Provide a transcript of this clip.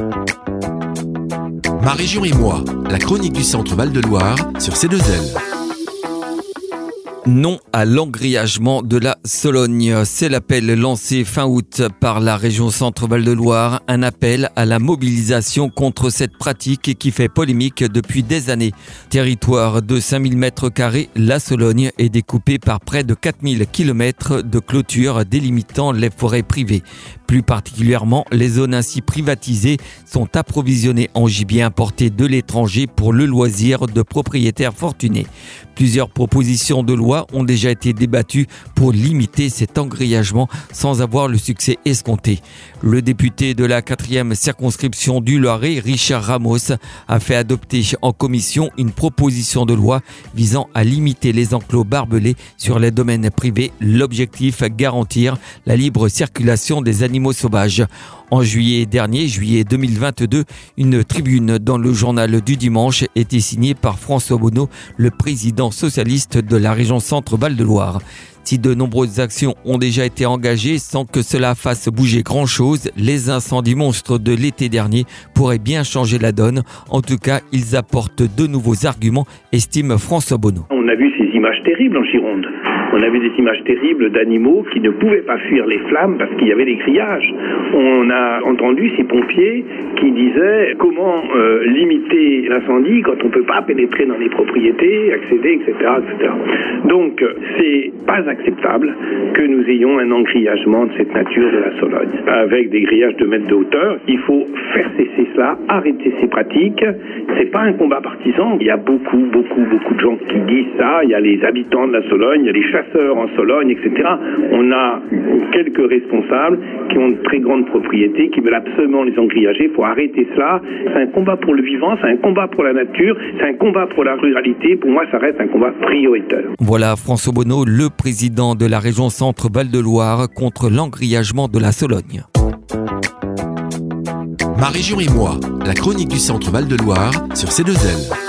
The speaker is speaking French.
Ma région et moi, la chronique du Centre Val-de-Loire sur C2L. Non à l'engrillagement de la Sologne. C'est l'appel lancé fin août par la région Centre Val-de-Loire. Un appel à la mobilisation contre cette pratique qui fait polémique depuis des années. Territoire de 5000 m², la Sologne est découpée par près de 4000 km de clôtures délimitant les forêts privées. Plus particulièrement, les zones ainsi privatisées sont approvisionnées en gibier importé de l'étranger pour le loisir de propriétaires fortunés. Plusieurs propositions de loi ont déjà été débattues pour limiter cet engrillagement sans avoir le succès escompté. Le député de la 4e circonscription du Loiret, Richard Ramos, a fait adopter en commission une proposition de loi visant à limiter les enclos barbelés sur les domaines privés. L'objectif, garantir la libre circulation des animaux sauvages. En juillet dernier, juillet 2022, une tribune dans le journal du dimanche était signée par François Bonneau, le président socialiste de la région Centre Val-de-Loire. Si de nombreuses actions ont déjà été engagées sans que cela fasse bouger grand-chose, les incendies monstres de l'été dernier pourraient bien changer la donne. En tout cas, ils apportent de nouveaux arguments, estime François Bonneau. On a vu ces images terribles en Gironde. On a vu des images terribles d'animaux qui ne pouvaient pas fuir les flammes parce qu'il y avait des grillages. On a entendu ces pompiers qui disaient comment limiter l'incendie quand on ne peut pas pénétrer dans les propriétés, accéder, etc., etc. Donc, c'est pas acceptable que nous ayons un engrillagement de cette nature de la Sologne. Avec des grillages de mètres de hauteur, il faut faire cesser cela, arrêter ces pratiques. C'est pas un combat partisan. Il y a beaucoup de gens qui disent ça. Il y a les habitants de la Sologne, il y a les chasseurs en Sologne, etc. On a quelques responsables qui ont de très grandes propriétés, qui veulent absolument les engrillager. Il faut arrêter cela. C'est un combat pour le vivant, c'est un combat pour la nature, c'est un combat pour la ruralité. Pour moi, ça reste un combat prioritaire. Voilà François Bonneau, le président de la région Centre Val-de-Loire contre l'engrillagement de la Sologne. Ma région et moi, la chronique du Centre Val-de-Loire sur C2L.